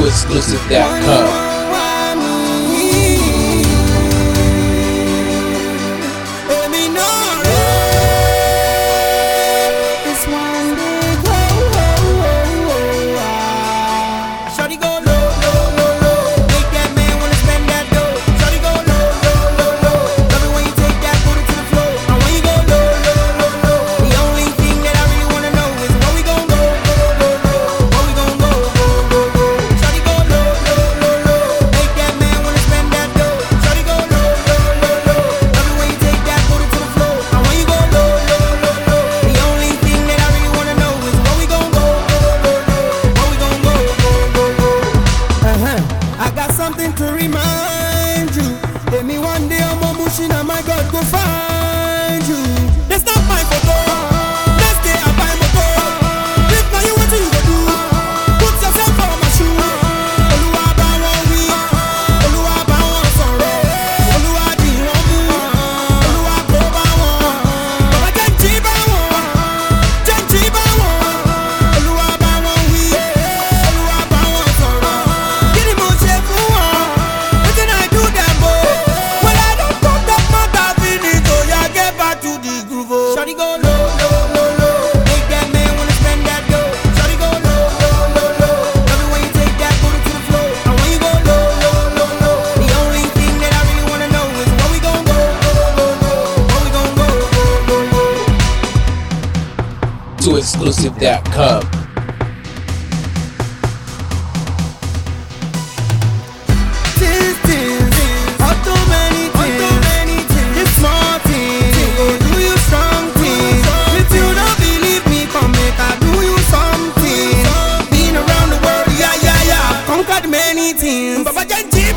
TooExclusive.com. Something to remind you. Tell me one day I'm a machine and my God go find you. Let's not fight for love. Let's stay up by motor. If now you what you go do, put yourself on my shoe. Oluwa ba won wi, Oluwa ba won sọ̀rọ̀, Oluwa di won mu, Oluwa ko ba won. Baba janji ba won, Oluwa ba won wi, Oluwa ba won sọ̀rọ̀. Kini mo ṣe fún wọn? Wetin I do them o? When I don't talk that matter finish, oh yeah, get back to the groove. Shawty go low, low, low, low. Make that man wanna spend that dough. Shawty go low, low, low, low. Love it when you take that booty to the floor. And when you go low, low, low, low, the only thing that I really wanna know is where we gon' go, go, go, go. Where we gon' go, go, go, go. TooExclusive.com. Baba Janji